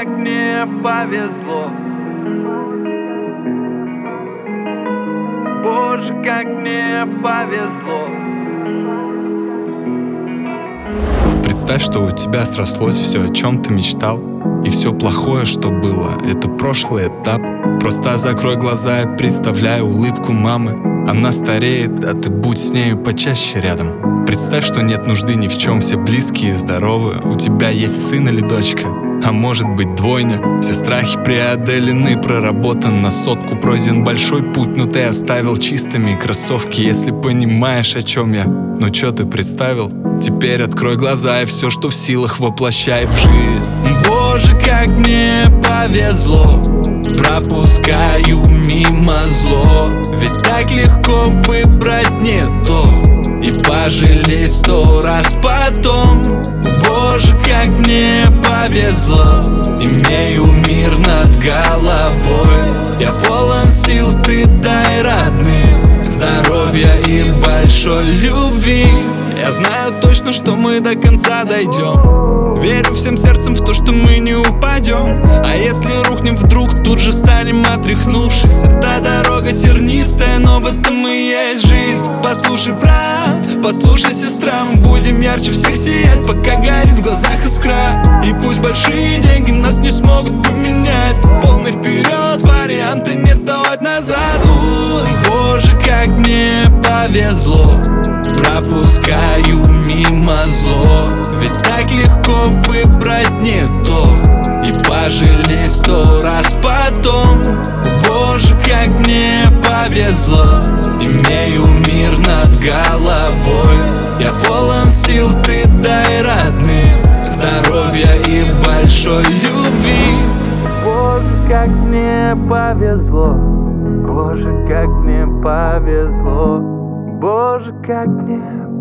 как мне повезло. Боже, как мне повезло. Представь, что у тебя срослось все, о чем ты мечтал, и все плохое, что было, это прошлый этап. Просто закрой глаза и представляй улыбку мамы. Она стареет, а ты будь с нею почаще рядом. Представь, что нет нужды ни в чем, все близкие и здоровы. У тебя есть сын или дочка, а может быть двойня. Все страхи преодолены, проработан на сотку. Пройден большой путь, но ты оставил чистыми кроссовки. Если понимаешь, о чем я, ну чё ты представил? Теперь открой глаза и все, что в силах, воплощай в жизнь. Боже, как мне повезло, пропускаю мимо зло. Ведь так легко выбрать не то и пожалеть 100 раз потом. Боже, как мне повезло, имею мир над головой. Я полон сил, ты дай родным здоровья и большой любви. Я знаю точно, что мы до конца дойдем. Верю всем сердцем в то, что мы не упадем. А если рухнем вдруг, тут же встанем, отряхнувшись. Эта дорога тернистая, но в этом и есть жизнь. Послушай, брат, послушай, сестра, мы будем ярче всех сиять, пока горит в глазах искра. И пусть большие деньги нас не смогут поменять, полный вперед, варианта нет сдавать назад. Боже, как мне повезло, пропускаю мимо зло. Ведь так легко выбрать не то и пожалеть 100 раз потом. Боже, как мне повезло, имею мир над головой. Я полон сил, ты дай родным здоровья и большой любви. Боже, как мне повезло, Боже, как мне повезло, Боже, как мне